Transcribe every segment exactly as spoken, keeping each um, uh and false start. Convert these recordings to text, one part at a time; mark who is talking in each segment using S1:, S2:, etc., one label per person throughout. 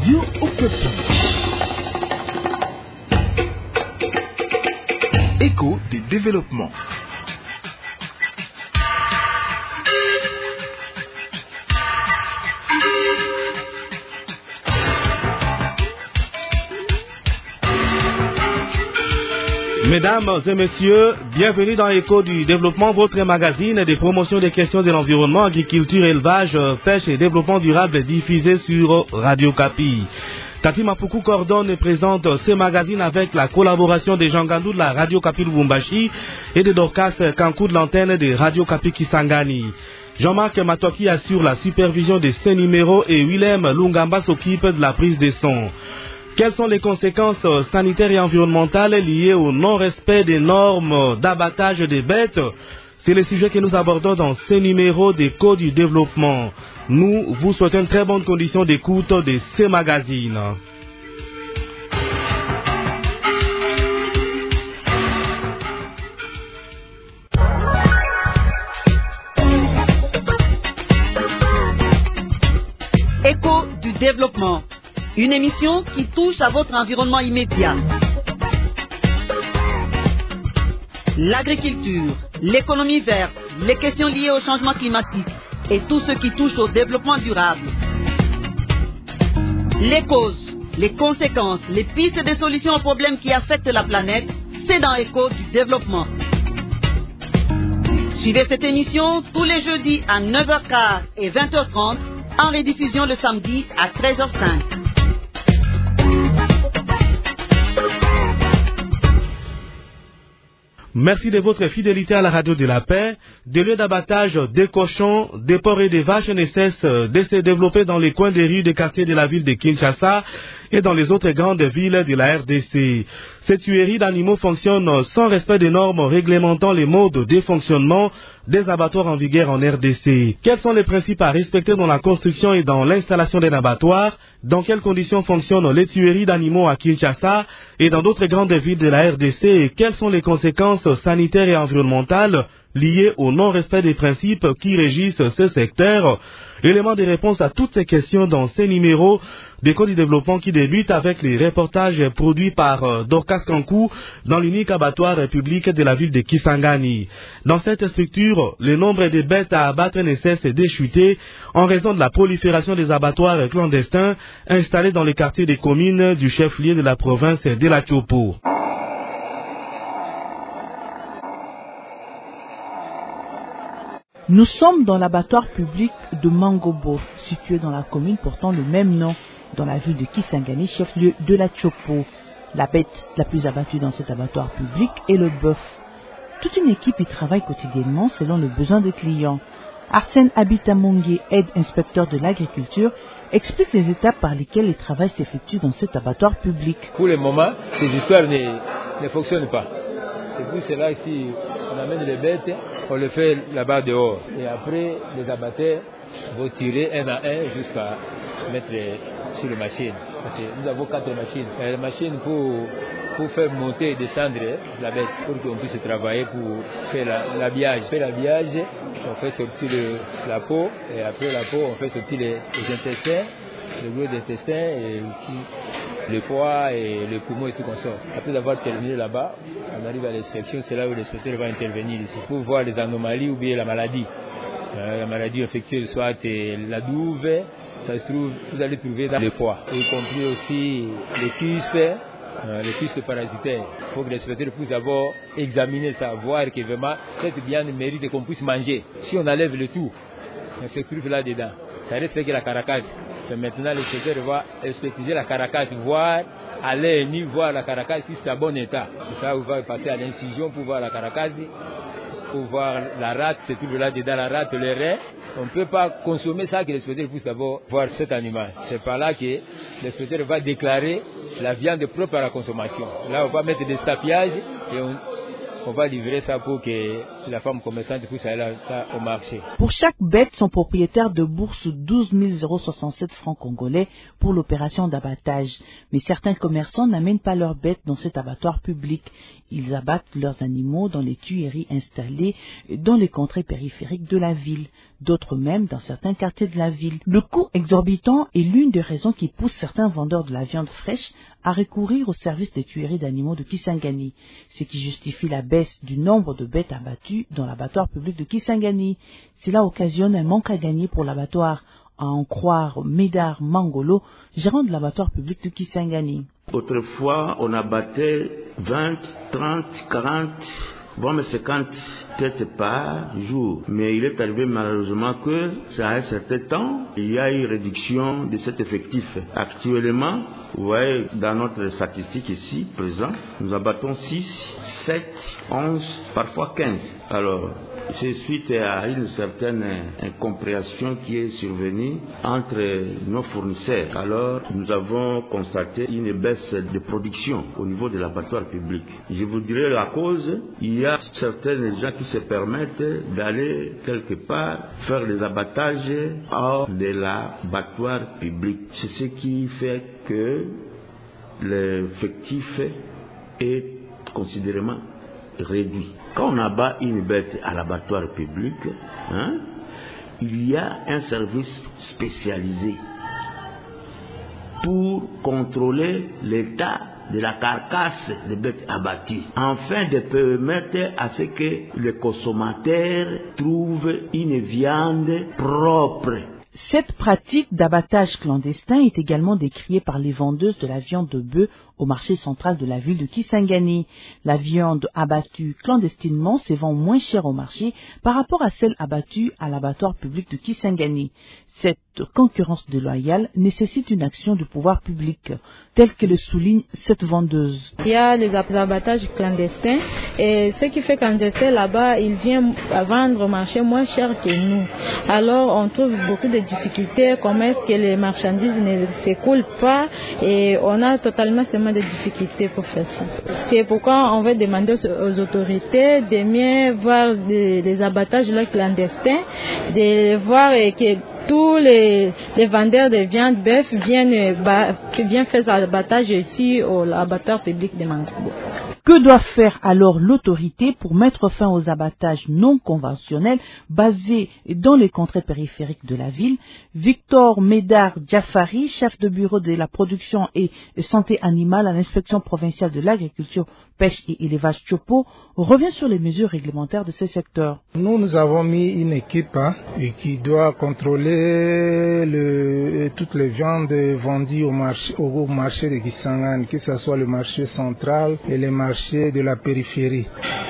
S1: Radio Okapi. Écho des développements.
S2: Mesdames et messieurs, bienvenue dans Écho du développement, votre magazine des promotions des questions de l'environnement, agriculture, élevage, pêche et développement durable diffusé sur Radio Okapi. Tati Mapuku coordonne et présente ces magazines avec la collaboration des Jean Gandou de la Radio Okapi Lubumbashi et de Dorcas Kankou de l'antenne de Radio Okapi Kisangani. Jean-Marc Matoki assure la supervision de ces numéros et Willem Lungamba s'occupe de la prise des sons. Quelles sont les conséquences sanitaires et environnementales liées au non-respect des normes d'abattage des bêtes? C'est le sujet que nous abordons dans ces numéros d'Écho du développement. Nous vous souhaitons une très bonne condition d'écoute de ces magazines.
S3: Écho du développement. Une émission qui touche à votre environnement immédiat. L'agriculture, l'économie verte, les questions liées au changement climatique et tout ce qui touche au développement durable. Les causes, les conséquences, les pistes et des solutions aux problèmes qui affectent la planète, c'est dans Écho du développement. Suivez cette émission tous les jeudis à neuf heures quinze et vingt heures trente, en rediffusion le samedi à treize heures cinq.
S2: Merci de votre fidélité à la radio de la paix. Des lieux d'abattage des cochons, des porcs et des vaches ne cessent de se développer dans les coins des rues des quartiers de la ville de Kinshasa et dans les autres grandes villes de la R D C. Ces tueries d'animaux fonctionnent sans respect des normes réglementant les modes de fonctionnement des abattoirs en vigueur en R D C. Quels sont les principes à respecter dans la construction et dans l'installation d'un abattoir? Dans quelles conditions fonctionnent les tueries d'animaux à Kinshasa et dans d'autres grandes villes de la R D C? Et quelles sont les conséquences sanitaires et environnementales liées au non-respect des principes qui régissent ce secteur? Élément de réponse à toutes ces questions dans ces numéros d'Écho du développement qui débutent avec les reportages produits par Dorcas Kankou dans l'unique abattoir public de la ville de Kisangani. Dans cette structure, le nombre de bêtes à abattre ne cesse de chuter en raison de la prolifération des abattoirs clandestins installés dans les quartiers des communes du chef-lieu de la province de la Chopo.
S4: Nous sommes dans l'abattoir public de Mangobo, situé dans la commune portant le même nom, dans la ville de Kisangani, chef-lieu de la Chopo. La bête la plus abattue dans cet abattoir public est le bœuf. Toute une équipe y travaille quotidiennement selon le besoin des clients. Arsène Abitamongue, aide-inspecteur de l'agriculture, explique les étapes par lesquelles le travail s'effectue dans cet abattoir public.
S5: Pour le moment, ces histoires ne, ne fonctionnent pas. C'est pour cela que si on amène les bêtes, on le fait là-bas dehors. Et après, les abatteurs vont tirer un à un jusqu'à mettre sur les machines. Parce que nous avons quatre machines. Et les machines pour, pour faire monter et descendre la bête, pour qu'on puisse travailler pour faire l'habillage. La, on fait l'habillage, on fait sortir le, la peau, et après la peau, on fait sortir les, les intestins, le gros d'intestin et aussi le foie et le poumon et tout comme ça. Après avoir terminé là-bas, on arrive à l'extraction, c'est là où l'inspecteur va intervenir ici pour voir les anomalies ou bien la maladie. Euh, la maladie infectieuse, soit la douve, ça se trouve, vous allez trouver dans le foie, y compris aussi les kystes, euh, les kystes parasitaires. Il faut que l'inspecteur puisse d'abord examiner ça, voir que vraiment cette viande mérite qu'on puisse manger. Si on enlève le tout, on se trouve là-dedans. Ça reste que la caracasse. C'est maintenant l'inspecteur va expertiser la caracasse, voir à l'œil nu, voir la caracasse si c'est en bon état. C'est ça, on va passer à l'incision pour voir la caracasse, pour voir la rate, c'est tout là-dedans, la rate, le rein. On ne peut pas consommer ça que l'inspecteur puisse d'abord voir cet animal. C'est par là que l'inspecteur va déclarer la viande propre à la consommation. Là, on va mettre des stappiages et on... on va livrer ça pour que la femme commerçante puisse aller ça au marché.
S4: Pour chaque bête, son propriétaire de bourse douze mille soixante-sept francs congolais pour l'opération d'abattage. Mais certains commerçants n'amènent pas leurs bêtes dans cet abattoir public. Ils abattent leurs animaux dans les tueries installées dans les contrées périphériques de la ville. d'autres même dans certains quartiers de la ville. Le coût exorbitant est l'une des raisons qui pousse certains vendeurs de la viande fraîche à recourir au service des tueries d'animaux de Kisangani, ce qui justifie la baisse du nombre de bêtes abattues dans l'abattoir public de Kisangani. Cela occasionne un manque à gagner pour l'abattoir, à en croire Médard Mangolo, gérant de l'abattoir public de Kisangani.
S6: Autrefois, on abattait vingt, trente, quarante, voire cinquante têtes par jour. Mais il est arrivé malheureusement que, ça a un certain temps, il y a eu réduction de cet effectif. Actuellement, vous voyez, dans notre statistique ici, présent, nous abattons six, sept, onze, parfois quinze. Alors, c'est suite à une certaine incompréhension qui est survenue entre nos fournisseurs. Alors, nous avons constaté une baisse de production au niveau de l'abattoir public. Je vous dirais la cause, il y a certains gens qui se permettent d'aller quelque part faire des abattages hors de l'abattoir public. C'est ce qui fait que l'effectif est considérablement réduit. Quand on abat une bête à l'abattoir public, hein, il y a un service spécialisé pour contrôler l'état de la carcasse des bêtes abattues, afin de permettre à ce que les consommateurs trouvent une viande propre.
S4: Cette pratique d'abattage clandestin est également décriée par les vendeuses de la viande de bœuf au marché central de la ville de Kisangani. La viande abattue clandestinement se vend moins cher au marché par rapport à celle abattue à l'abattoir public de Kisangani. Cette concurrence déloyale nécessite une action du pouvoir public, telle que le souligne cette vendeuse.
S7: Il y a les abattages clandestins et ce qui fait clandestin là-bas, ils viennent vendre au marché moins cher que nous. Alors on trouve beaucoup de difficultés, comment est-ce que les marchandises ne s'écoulent pas, et on a totalement seulement des difficultés pour faire ça. C'est pourquoi on va demander aux autorités de mieux voir les, les abattages là clandestins, de voir que tous les, les vendeurs de viande bœuf viennent, bah, viennent faire l'abattage ici au abattoir public de Mangobo.
S4: Que doit faire alors l'autorité pour mettre fin aux abattages non conventionnels basés dans les contrées périphériques de la ville? Victor Médard Diafari, chef de bureau de la production et santé animale à l'inspection provinciale de l'agriculture, pêche et élevage Chopo, revient sur les mesures réglementaires de ce secteur.
S8: Nous, nous avons mis une équipe hein, qui doit contrôler le, toutes les viandes vendues au marché, au marché de Kisangani, que ce soit le marché central et les marchés de la périphérie.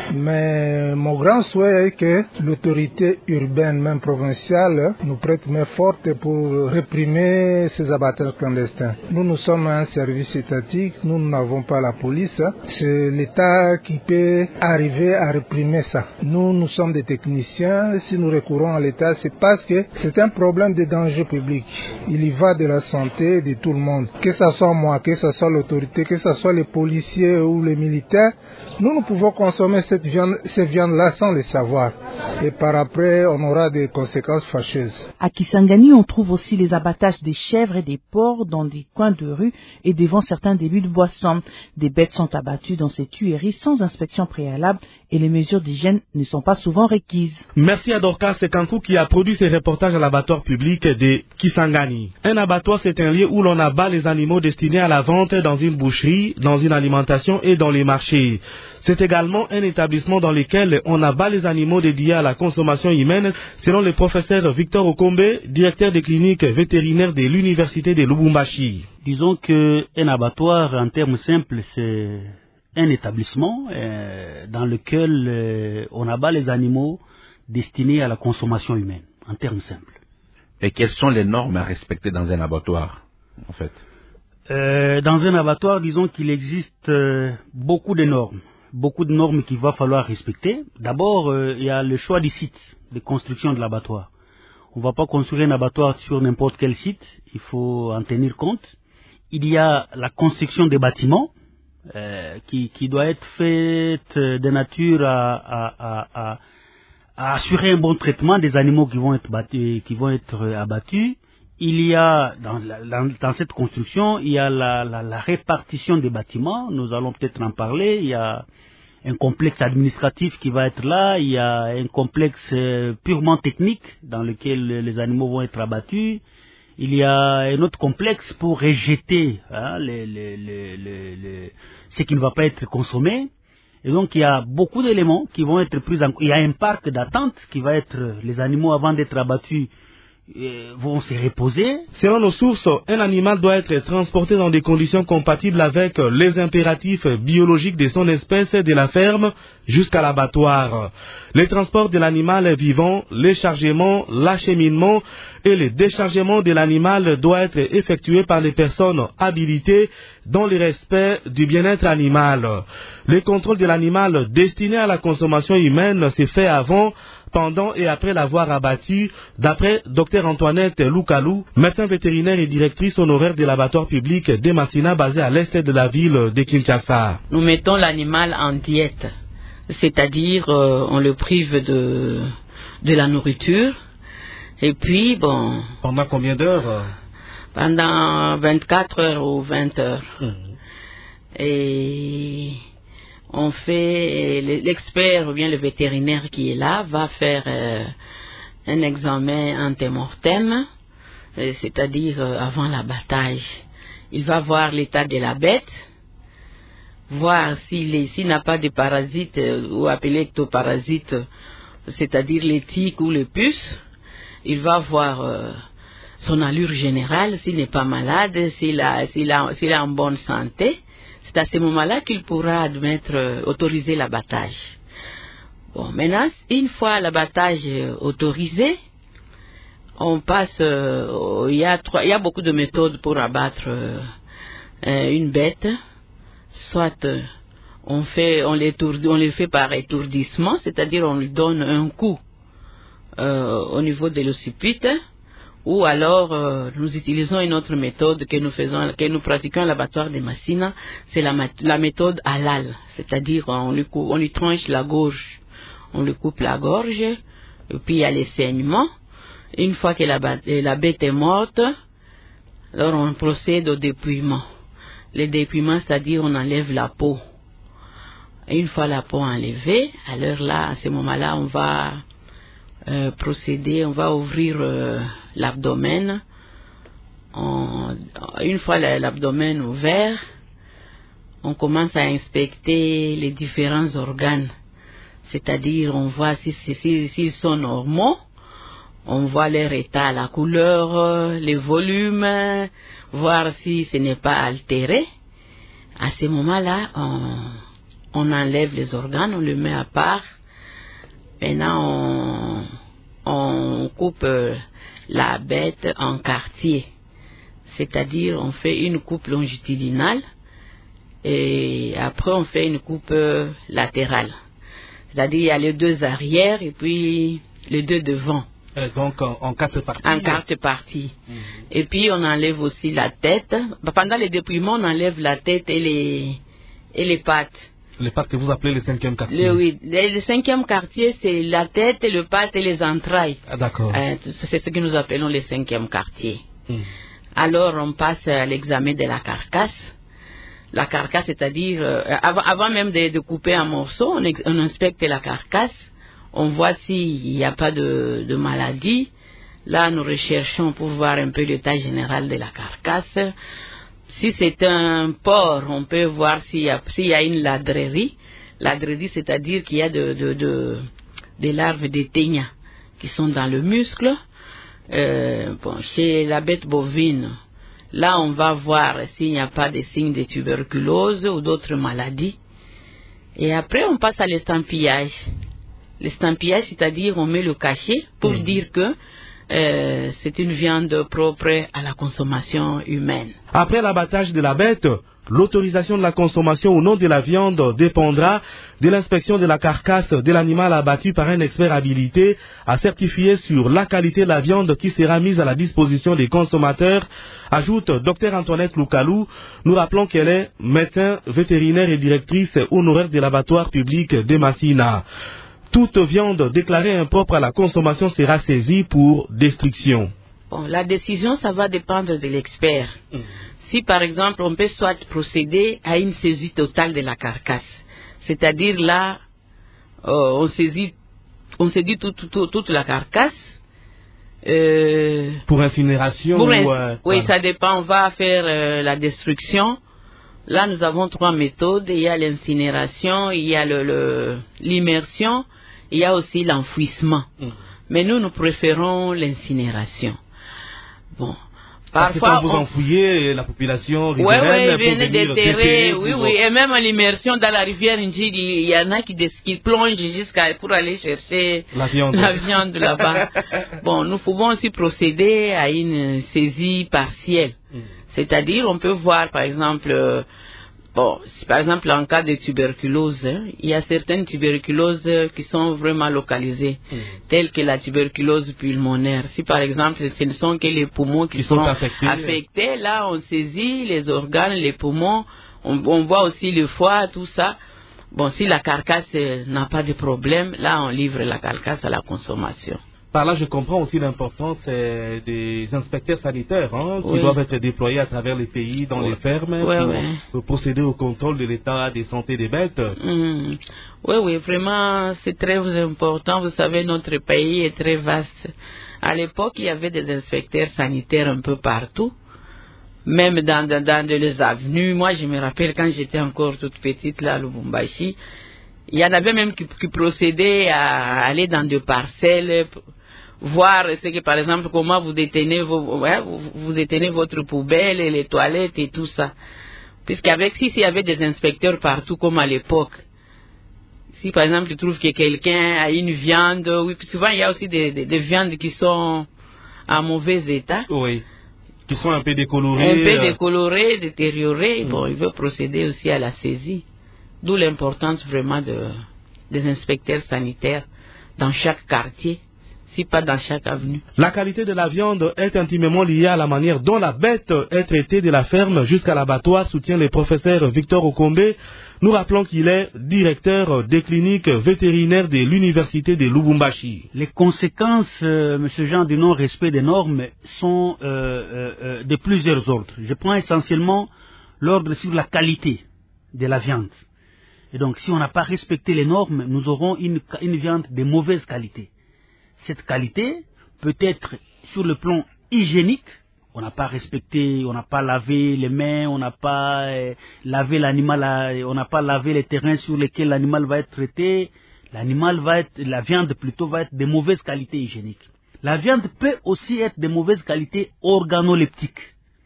S8: Mais mon grand souhait est que l'autorité urbaine, même provinciale, nous prête main forte pour réprimer ces abattages clandestins. Nous, nous sommes un service étatique, nous n'avons pas la police. C'est l'État qui peut arriver à réprimer ça. Nous, nous sommes des techniciens. Si nous recourons à l'État, c'est parce que c'est un problème de danger public. Il y va de la santé de tout le monde. Que ce soit moi, que ce soit l'autorité, que ce soit les policiers ou les militaires, nous, nous pouvons consommer cette viande, ces viandes-là sans le savoir. Et par après, on aura des conséquences fâcheuses.
S4: À Kisangani, on trouve aussi les abattages des chèvres et des porcs dans des coins de rue et devant certains débits de boissons. Des bêtes sont abattues dans ces tueries sans inspection préalable et les mesures d'hygiène ne sont pas souvent requises.
S2: Merci à Dorcas Sekankou qui a produit ces reportages à l'abattoir public de Kisangani. Un abattoir, c'est un lieu où l'on abat les animaux destinés à la vente dans une boucherie, dans une alimentation et dans les marchés. C'est également un établissement dans lequel on abat les animaux dédiés à la consommation humaine, selon le professeur Victor Okombe, directeur des cliniques vétérinaires de l'université de Lubumbashi.
S9: Disons qu'un abattoir, en termes simples, c'est un établissement euh, dans lequel euh, on abat les animaux destinés à la consommation humaine, en termes simples.
S10: Et quelles sont les normes à respecter dans un abattoir, en fait?
S9: euh, Dans un abattoir, disons qu'il existe euh, beaucoup de normes. Beaucoup de normes qu'il va falloir respecter. D'abord, euh, il y a le choix du site de construction de l'abattoir. On ne va pas construire un abattoir sur n'importe quel site, il faut en tenir compte. Il y a la construction des bâtiments euh, qui, qui doit être faite de nature à, à, à, à, à assurer un bon traitement des animaux qui vont être, battus, qui vont être abattus. Il y a, dans, dans, dans cette construction, il y a la, la, la répartition des bâtiments, nous allons peut-être en parler, il y a un complexe administratif qui va être là, il y a un complexe euh, purement technique dans lequel les animaux vont être abattus. Il y a un autre complexe pour rejeter hein, les, les, les, les, les, ce qui ne va pas être consommé. Et donc il y a beaucoup d'éléments qui vont être pris en compte. Il y a un parc d'attente qui va être, les animaux avant d'être abattus euh, vont se reposer.
S2: Selon nos sources, un animal doit être transporté dans des conditions compatibles avec les impératifs biologiques de son espèce de la ferme jusqu'à l'abattoir. Les transports de l'animal vivant, les chargements, l'acheminement et le déchargement de l'animal doit être effectué par les personnes habilitées dans le respect du bien-être animal. Le contrôle de l'animal destiné à la consommation humaine se fait avant, pendant et après l'avoir abattu, d'après Dr Antoinette Lukalou, médecin vétérinaire et directrice honoraire de l'abattoir public de Massina basé à l'est de la ville de Kinshasa.
S11: Nous mettons l'animal en diète, c'est-à-dire euh, on le prive de, de la nourriture. Et puis, bon...
S2: Pendant combien d'heures?
S11: Pendant vingt-quatre heures ou vingt heures. Mmh. Et on fait... L'expert ou bien le vétérinaire qui est là va faire euh, un examen antémortem, c'est-à-dire euh, avant l'abattage. Il va voir l'état de la bête, voir s'il s'il n'a pas de parasites euh, ou appelés ectoparasites, c'est-à-dire les tiques ou les puces. Il va voir euh, son allure générale, s'il n'est pas malade, s'il a, s'il a, s'il est en bonne santé. C'est à ce moment-là qu'il pourra admettre, euh, autoriser l'abattage. Bon, maintenant, une fois l'abattage euh, autorisé, on passe, euh, il y a trois, il y a beaucoup de méthodes pour abattre euh, euh, une bête. Soit euh, on fait, on les, on les fait par étourdissement, c'est-à-dire on lui donne un coup Euh, au niveau de l'occiput, ou alors euh, nous utilisons une autre méthode que nous faisons, que nous pratiquons à l'abattoir de Massina, c'est la, la méthode halal, c'est-à-dire on lui, coupe, on lui tranche la gorge, on lui coupe la gorge, et puis il y a les saignements. Une fois que la, la bête est morte, alors on procède au dépouillement. Le dépouillement, c'est-à-dire on enlève la peau. Et une fois la peau enlevée, alors là, à ce moment-là, on va Euh, procéder, on va ouvrir euh, l'abdomen. On, une fois l'abdomen ouvert, on commence à inspecter les différents organes. C'est-à-dire, on voit s'ils si, si, si sont normaux, on voit leur état, la couleur, les volumes, voir si ce n'est pas altéré. À ce moment-là, on, on enlève les organes, on les met à part. Maintenant, on, on coupe la bête en quartier, c'est-à-dire on fait une coupe longitudinale et après on fait une coupe latérale, c'est-à-dire il y a les deux arrières et puis les deux devant.
S2: Et donc en, en quatre parties.
S11: En quatre parties. Mmh. Et puis on enlève aussi la tête. Pendant le dépouillement, on enlève la tête et les, et les pattes.
S2: Les pattes que vous appelez le cinquième quartier.
S11: Le, oui, le, le cinquième quartier, c'est la tête, et le pattes et les entrailles.
S2: Ah, d'accord.
S11: Euh, c'est ce que nous appelons le cinquième quartier.
S2: Mmh.
S11: Alors, on passe à l'examen de la carcasse. La carcasse, c'est-à-dire, euh, avant, avant même de, de couper un morceau, on, on inspecte la carcasse. On voit s'il n'y a pas de, de maladie. Là, nous recherchons pour voir un peu l'état général de la carcasse. Si c'est un porc, on peut voir s'il y a, s'il y a une ladrerie. Ladrerie, c'est-à-dire qu'il y a de, de, de, des larves de ténia qui sont dans le muscle. Euh, bon, chez la bête bovine, là, on va voir s'il n'y a pas de signes de tuberculose ou d'autres maladies. Et après, on passe à l'estampillage. L'estampillage, c'est-à-dire on met le cachet pour mmh. dire que Euh, c'est une viande propre à la consommation humaine.
S2: Après l'abattage de la bête, l'autorisation de la consommation ou non de la viande dépendra de l'inspection de la carcasse de l'animal abattu par un expert habilité à certifier sur la qualité de la viande qui sera mise à la disposition des consommateurs, ajoute Dr Antoinette Lukalou. Nous rappelons qu'elle est médecin vétérinaire et directrice honoraire de l'abattoir public de Massina. Toute viande déclarée impropre à la consommation sera saisie pour destruction.
S11: Bon, la décision, ça va dépendre de l'expert. Mmh. Si par exemple, on peut soit procéder à une saisie totale de la carcasse, C'est-à-dire là, euh, on saisit, on saisit tout, tout, tout, toute la carcasse. Euh,
S2: pour incinération
S11: pour
S2: ou,
S11: euh, Oui,
S2: voilà.
S11: ça dépend. On va faire euh, la destruction. Là, nous avons trois méthodes. Il y a l'incinération, il y a le, le, l'immersion, il y a aussi l'enfouissement. Mmh. Mais nous, nous préférons l'incinération. Bon.
S2: Parce
S11: Parfois,
S2: que quand vous
S11: on...
S2: enfouillez, la population
S11: riveraine
S2: ouais,
S11: ouais, vient déterrer, oui,
S2: pour...
S11: oui, et même à l'immersion dans la rivière Ndjidi, il y en a qui, qui plongent jusqu'à pour aller chercher
S2: la viande,
S11: la viande là-bas. Bon, nous pouvons aussi procéder à une saisie partielle, mm. c'est-à-dire on peut voir par exemple, euh, bon, si par exemple en cas de tuberculose, hein, il y a certaines tuberculoses qui sont vraiment localisées, mm. telles que la tuberculose pulmonaire. Si par exemple ce ne sont que les poumons qui, qui sont, sont affectés, affectés, là on saisit les organes, les poumons, on, on voit aussi le foie, tout ça. Bon, si la carcasse euh, n'a pas de problème, là on livre la carcasse à la consommation.
S2: Par là, je comprends aussi l'importance euh, des inspecteurs sanitaires hein, qui
S11: oui.
S2: doivent être déployés à travers les pays, dans
S11: oui.
S2: les fermes,
S11: oui,
S2: pour,
S11: oui.
S2: pour procéder au contrôle de l'état de santé des bêtes.
S11: Mmh. Oui, oui, vraiment, c'est très important. Vous savez, notre pays est très vaste. À l'époque, il y avait des inspecteurs sanitaires un peu partout, même dans, dans, dans les avenues. Moi, je me rappelle quand j'étais encore toute petite, là, à Lubumbashi, il y en avait même qui, qui procédaient à aller dans des parcelles, voir ce que, par exemple, comment vous détenez, vos, ouais, vous, vous détenez votre poubelle et les toilettes et tout ça. Puisqu'avec, si, s'il y avait des inspecteurs partout comme à l'époque, si par exemple tu trouves que quelqu'un a une viande, oui, puis souvent il y a aussi des, des, des viandes qui sont en mauvais état.
S2: Oui, qui sont un peu décolorées.
S11: Un peu décolorées, détériorées. Mmh. Bon, il veut procéder aussi à la saisie. D'où l'importance vraiment de, des inspecteurs sanitaires dans chaque quartier, si pas dans chaque avenue.
S2: La qualité de la viande est intimement liée à la manière dont la bête est traitée de la ferme jusqu'à l'abattoir, soutient le professeur Victor Okombe. Nous rappelons qu'il est directeur des cliniques vétérinaires de l'université de Lubumbashi.
S9: Les conséquences, euh, M. Jean, du non-respect des normes sont euh, euh, de plusieurs ordres. Je prends essentiellement l'ordre sur la qualité de la viande. Et donc, si on n'a pas respecté les normes, nous aurons une, une viande de mauvaise qualité. Cette qualité peut être sur le plan hygiénique. On n'a pas respecté, on n'a pas lavé les mains, on n'a pas euh, lavé l'animal, on n'a pas lavé les terrains sur lesquels l'animal va être traité. L'animal va être, la viande plutôt va être de mauvaise qualité hygiénique. La viande peut aussi être de mauvaise qualité organoleptique.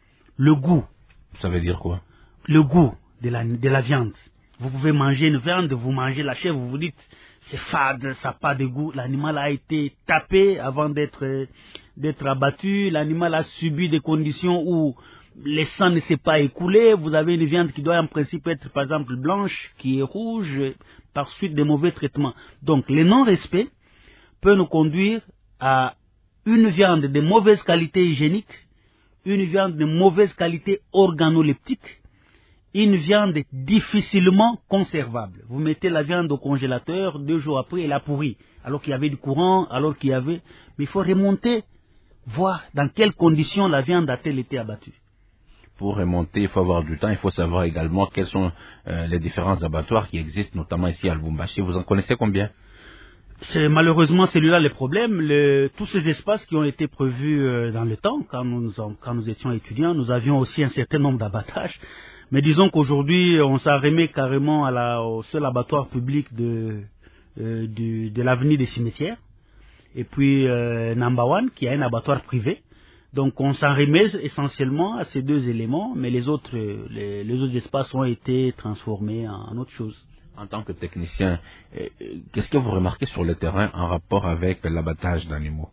S9: Le goût.
S10: Ça veut dire quoi? Le
S9: goût de la, de la viande. Vous pouvez manger une viande, vous mangez la chair, vous vous dites c'est fade, ça n'a pas de goût. L'animal a été tapé avant d'être d'être abattu. L'animal a subi des conditions où le sang ne s'est pas écoulé. Vous avez une viande qui doit en principe être par exemple blanche, qui est rouge, par suite des mauvais traitements. Donc le non-respect peut nous conduire à une viande de mauvaise qualité hygiénique, une viande de mauvaise qualité organoleptique, une viande difficilement conservable. Vous mettez la viande au congélateur, deux jours après, elle a pourri. Alors qu'il y avait du courant, alors qu'il y avait... Mais il faut remonter, voir dans quelles conditions la viande a-t-elle été abattue.
S10: Pour remonter, il faut avoir du temps. Il faut savoir également quels sont euh, les différents abattoirs qui existent, notamment ici à Lubumbashi. Vous en connaissez combien?
S9: C'est malheureusement celui-là le problème. Le, tous ces espaces qui ont été prévus euh, dans le temps, quand nous, quand nous étions étudiants, nous avions aussi un certain nombre d'abattages. Mais disons qu'aujourd'hui, on s'en remet carrément à la, au seul abattoir public de, euh, du, de l'avenue des cimetières. Et puis euh, Number One, qui a un abattoir privé. Donc on s'en remet essentiellement à ces deux éléments, mais les autres, les, les autres espaces ont été transformés en, en autre chose.
S10: En tant que technicien, euh, qu'est-ce que vous remarquez sur le terrain en rapport avec l'abattage d'animaux?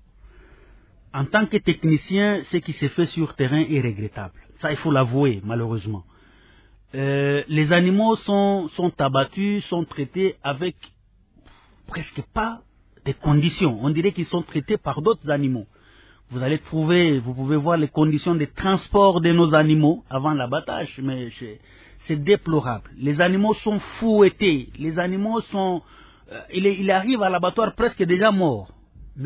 S9: En tant que technicien, ce qui se fait sur terrain est regrettable. Ça, il faut l'avouer, malheureusement. Euh, les animaux sont, sont abattus, sont traités avec presque pas de conditions. On dirait qu'ils sont traités par d'autres animaux. Vous allez trouver, vous pouvez voir les conditions de transport de nos animaux avant l'abattage, mais c'est déplorable. Les animaux sont fouettés, les animaux sont... Euh, il, il arrive à l'abattoir presque déjà morts. Mais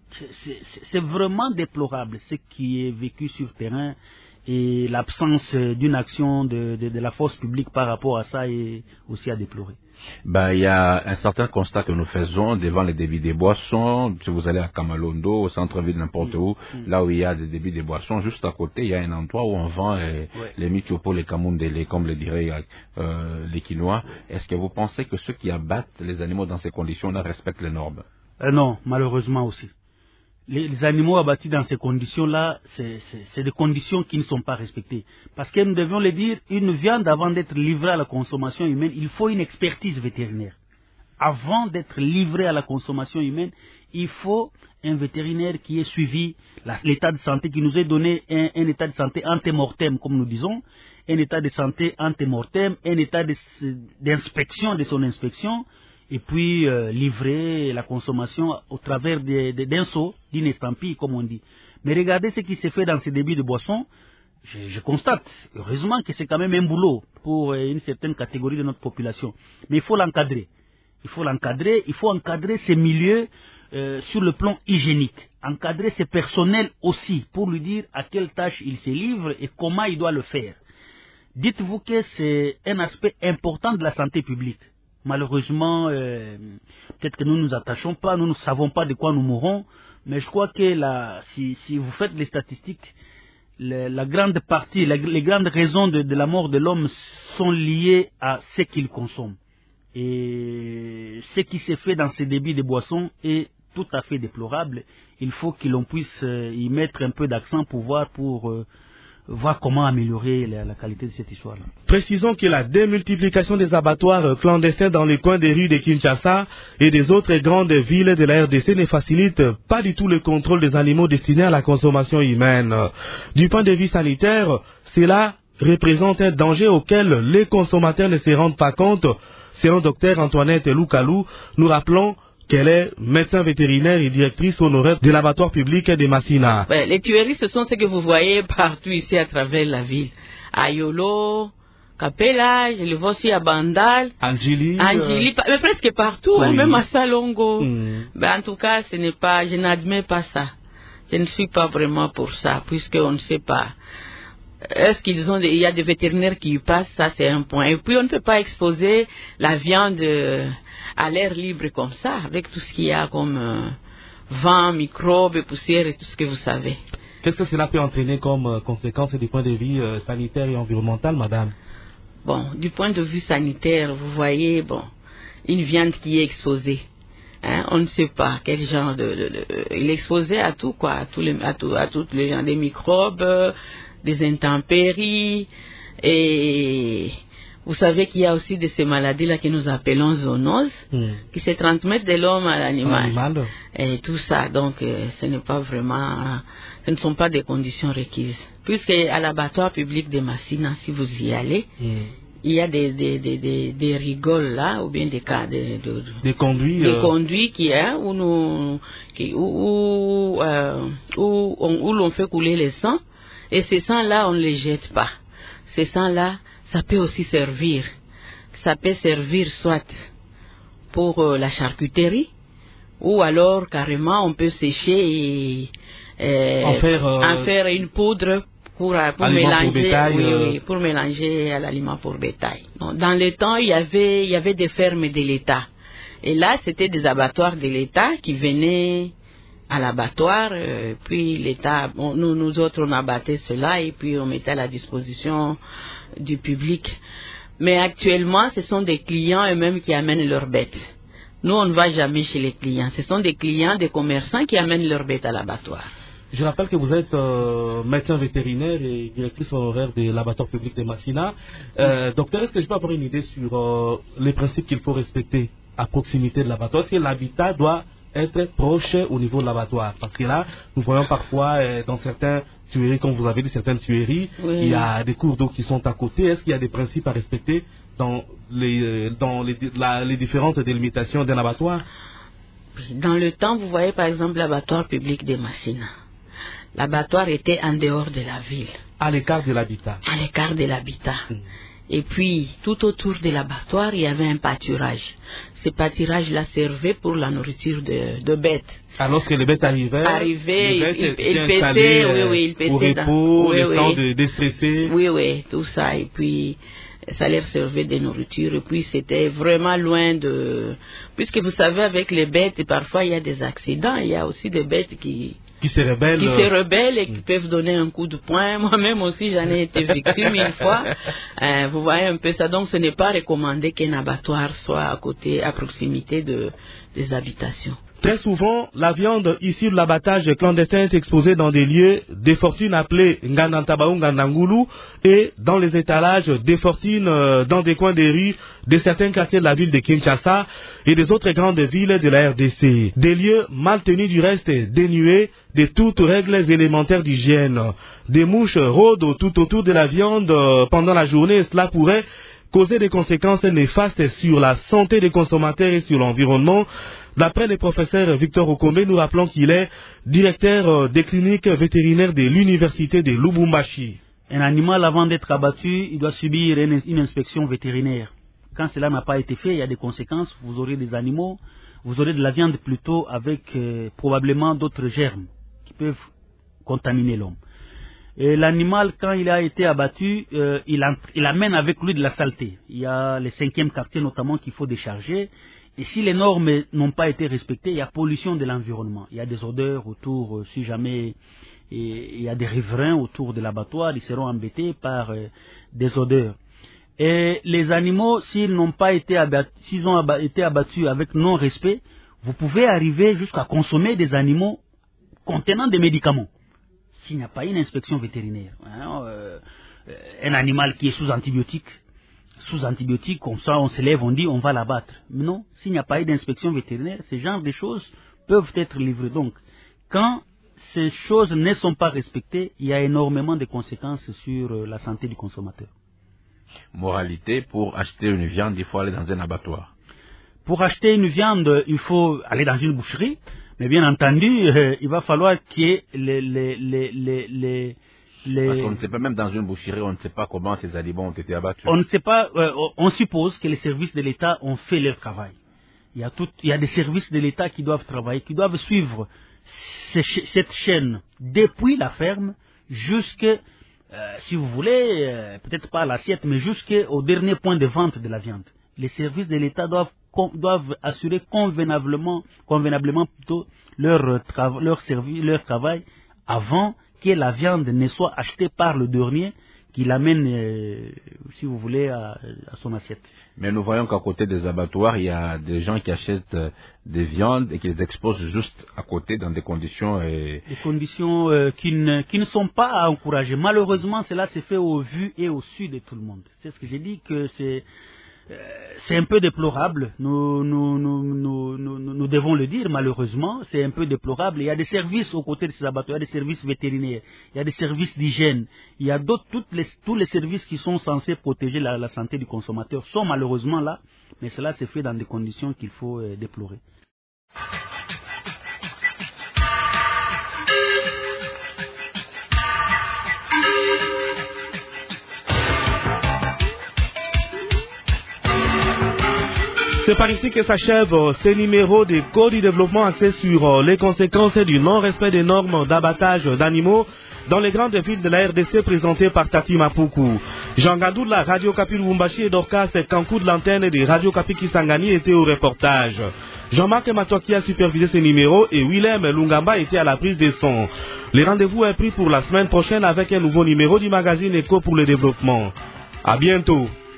S9: c'est vraiment déplorable ce qui est vécu sur terrain et l'absence d'une action de, de, de la force publique par rapport à ça est aussi à déplorer.
S10: Ben, il y a un certain constat que nous faisons devant les débits des boissons. Si vous allez à Kamalondo, au centre-ville, n'importe où, mmh. là où il y a des débits des boissons, juste à côté, il y a un endroit où on vend euh, ouais. les michopo, les kamundele, comme le diraient euh, les Quinois. Est-ce que vous pensez que ceux qui abattent les animaux dans ces conditions-là respectent les normes?
S9: euh, Non, malheureusement aussi. Les, les animaux abattus dans ces conditions-là, c'est des conditions qui ne sont pas respectées. Parce que nous devions le dire, une viande, avant d'être livrée à la consommation humaine, il faut une expertise vétérinaire. Avant d'être livrée à la consommation humaine, il faut un vétérinaire qui ait suivi l'état de santé, qui nous ait donné un, un état de santé antemortem, comme nous disons, un état de santé antemortem, un état d'inspection de, de son inspection, et puis euh, livrer la consommation au travers d'un seau, d'une estampille, comme on dit. Mais regardez ce qui s'est fait dans ces débits de boissons. Je, je constate, heureusement, que c'est quand même un boulot pour euh, une certaine catégorie de notre population. Mais il faut l'encadrer. Il faut l'encadrer, il faut encadrer ces milieux euh, sur le plan hygiénique. Encadrer ses personnels aussi, pour lui dire à quelle tâche il se livre et comment il doit le faire. Dites-vous que c'est un aspect important de la santé publique. Malheureusement, euh, peut-être que nous ne nous attachons pas, nous ne savons pas de quoi nous mourrons, mais je crois que la, si, si vous faites les statistiques, le, la grande partie, la, les grandes raisons de, de la mort de l'homme sont liées à ce qu'il consomme. Et ce qui s'est fait dans ces débits de boissons est tout à fait déplorable. Il faut que l'on puisse y mettre un peu d'accent pour voir, pour... Euh, voir comment améliorer la, la qualité de cette histoire-là.
S2: Précisons que la démultiplication des abattoirs clandestins dans les coins des rues de Kinshasa et des autres grandes villes de la R D C ne facilite pas du tout le contrôle des animaux destinés à la consommation humaine. Du point de vue sanitaire, cela représente un danger auquel les consommateurs ne se rendent pas compte. Selon Dr Antoinette Loukalou, nous rappelons qu'elle est médecin vétérinaire et directrice honoraire de l'abattoir public de Massina.
S11: Ouais, les tueries, ce sont ce que vous voyez partout ici à travers la ville. À Yolo, Capella, je le vois aussi à Bandal,
S2: Angili,
S11: Angili euh... mais presque partout, oui. hein, même à Salongo.
S2: Mm.
S11: Ben, en tout cas, ce n'est pas, je n'admets pas ça. Je ne suis pas vraiment pour ça, puisqu'on ne sait pas. Est-ce qu'ils ont, des, il y a des vétérinaires qui y passent, ça c'est un point. Et puis on ne peut pas exposer la viande euh, à l'air libre comme ça, avec tout ce qu'il y a comme euh, vent, microbes, poussière et tout ce que vous savez.
S2: Qu'est-ce que cela peut entraîner comme euh, conséquence du point de vue euh, sanitaire et environnemental, madame?
S11: Bon, du point de vue sanitaire, vous voyez, bon, une viande qui est exposée. Hein, on ne sait pas quel genre de, de, de il est exposé à tout quoi, à tous les, à tout, à toutes les gens, des microbes, des intempéries, et vous savez qu'il y a aussi de ces maladies-là que nous appelons zoonoses, mmh. qui se transmettent de l'homme à l'animal, et tout ça. Donc, euh, ce n'est pas vraiment, ce ne sont pas des conditions requises. Puisque à l'abattoir public de Massina, si vous y allez, mmh. il y a des, des, des, des, des rigoles là, ou bien des cas de, de,
S2: des conduits,
S11: des
S2: euh...
S11: conduits qui est où nous, qui, où, où, euh, où, on, où l'on fait couler le sang, et ces sangs-là, on ne les jette pas. Ces sangs-là, ça peut aussi servir. Ça peut servir soit pour euh, la charcuterie, ou alors carrément on peut sécher et euh,
S2: en, faire, euh,
S11: en faire une poudre pour, pour mélanger,
S2: pour bétail,
S11: oui,
S2: euh...
S11: oui, pour mélanger à l'aliment pour bétail. Donc, dans le temps, il y avait, il y avait des fermes de l'État. Et là, c'était des abattoirs de l'État qui venaient à l'abattoir, euh, puis l'État, bon, nous, nous autres, on abattait cela et puis on mettait à la disposition du public. Mais actuellement, ce sont des clients eux-mêmes qui amènent leurs bêtes. Nous, on ne va jamais chez les clients. Ce sont des clients, des commerçants qui amènent leurs bêtes à l'abattoir.
S2: Je rappelle que vous êtes euh, médecin vétérinaire et directrice honoraire de l'abattoir public de Massina. Euh, docteur, est-ce que je peux avoir une idée sur euh, les principes qu'il faut respecter à proximité de l'abattoir? Est-ce que l'habitat doit être proche au niveau de l'abattoir? Parce que là, nous voyons parfois euh, dans certains tueries, comme vous avez dit, certaines tueries, oui. il y a des cours d'eau qui sont à côté. Est-ce qu'il y a des principes à respecter dans les, euh, dans les, la, les différentes délimitations d'un abattoir?
S11: Dans le temps, vous voyez par exemple l'abattoir public de Massina. L'abattoir était en dehors de la ville.
S2: À l'écart de l'habitat.
S11: À l'écart de l'habitat. Mmh. Et puis, tout autour de l'abattoir, il y avait un pâturage. Ce pâturage-là servait pour la nourriture de, de bêtes.
S2: Alors que les bêtes arrivaient,
S11: arrivaient
S2: les bêtes
S11: ils, ils, ils
S2: paissaient
S11: oui, oui, ils paissaient
S2: au repos,
S11: dans, oui,
S2: le
S11: oui.
S2: temps de déstresser.
S11: Oui, oui, tout ça. Et puis, ça leur servait de nourriture. Et puis, c'était vraiment loin de... Puisque vous savez, avec les bêtes, parfois, il y a des accidents. Il y a aussi des bêtes qui...
S2: Qui se rebellent.
S11: Qui se rebellent et qui peuvent donner un coup de poing. Moi-même aussi, j'en ai été victime une fois. Euh, vous voyez un peu ça. Donc, ce n'est pas recommandé qu'un abattoir soit à côté, à proximité de, des habitations.
S2: Très souvent, la viande issue de l'abattage clandestin est exposée dans des lieux des fortunes appelés Nganantabaou, Nganangulu et dans les étalages des fortunes euh, dans des coins des rues de certains quartiers de la ville de Kinshasa et des autres grandes villes de la R D C. Des lieux mal tenus du reste dénués de toutes règles élémentaires d'hygiène. Des mouches rôdent tout autour de la viande euh, pendant la journée et cela pourrait causer des conséquences néfastes sur la santé des consommateurs et sur l'environnement. D'après le professeur Victor Okombe, nous rappelons qu'il est directeur des cliniques vétérinaires de l'université de Lubumbashi.
S9: Un animal, avant d'être abattu, il doit subir une, une inspection vétérinaire. Quand cela n'a pas été fait, il y a des conséquences. Vous aurez des animaux, vous aurez de la viande plutôt avec euh, probablement d'autres germes qui peuvent contaminer l'homme. Et l'animal, quand il a été abattu, euh, il, a, il amène avec lui de la saleté. Il y a les cinquièmes quartiers notamment qu'il faut décharger. Et si les normes n'ont pas été respectées, il y a pollution de l'environnement. Il y a des odeurs autour, euh, si jamais et, il y a des riverains autour de l'abattoir, ils seront embêtés par euh, des odeurs. Et les animaux, s'ils n'ont pas été abattus, s'ils ont aba- été abattus avec non-respect, vous pouvez arriver jusqu'à consommer des animaux contenant des médicaments. S'il n'y a pas une inspection vétérinaire, hein, euh, un animal qui est sous antibiotiques, sous antibiotiques, comme ça on se lève, on dit on va l'abattre. Mais non, s'il n'y a pas eu d'inspection vétérinaire, ce genre de choses peuvent être livrées. Donc, quand ces choses ne sont pas respectées, il y a énormément de conséquences sur euh, la santé du consommateur.
S10: Moralité, pour acheter une viande, il faut aller dans un abattoir.
S9: Pour acheter une viande, il faut aller dans une boucherie, mais bien entendu, euh, il va falloir qu'il y ait les... les, les, les, les Les...
S10: Parce qu'on ne sait pas, même dans une boucherie, on ne sait pas comment ces animaux ont été abattus.
S9: On ne sait pas, euh, on suppose que les services de l'État ont fait leur travail. Il y a, tout, il y a des services de l'État qui doivent travailler, qui doivent suivre ces, cette chaîne depuis la ferme jusqu'à, euh, si vous voulez, euh, peut-être pas à l'assiette, mais jusqu'au dernier point de vente de la viande. Les services de l'État doivent, doivent assurer convenablement, convenablement plutôt leur, tra- leur, servi- leur travail avant que la viande ne soit achetée par le dernier qui l'amène, euh, si vous voulez, à, à son assiette.
S10: Mais nous voyons qu'à côté des abattoirs, il y a des gens qui achètent euh, des viandes et qui les exposent juste à côté dans des conditions... Et...
S9: Des conditions euh, qui, ne, qui ne sont pas à encourager. Malheureusement, cela se fait au vu et au su de tout le monde. C'est ce que j'ai dit, que c'est... C'est un peu déplorable, nous, nous, nous, nous, nous, nous devons le dire malheureusement, c'est un peu déplorable. Il y a des services aux côtés de ces abattoirs, il y a des services vétérinaires, il y a des services d'hygiène, il y a d'autres, toutes les, tous les services qui sont censés protéger la, la santé du consommateur sont malheureusement là, mais cela se fait dans des conditions qu'il faut euh, déplorer.
S2: C'est par ici que s'achève ce numéro des codes du développement axé sur les conséquences du non-respect des normes d'abattage d'animaux dans les grandes villes de la R D C présentées par Tati Mapuku. Jean Gadou de la Radio Kapi Lubumbashi et Dorcas Kankou de l'antenne de Radio Kapi Kisangani étaient au reportage. Jean-Marc Matoki a supervisé ce numéro et Willem Lungamba était à la prise des sons. Les rendez-vous est pris pour la semaine prochaine avec un nouveau numéro du magazine Eco pour le développement. À bientôt.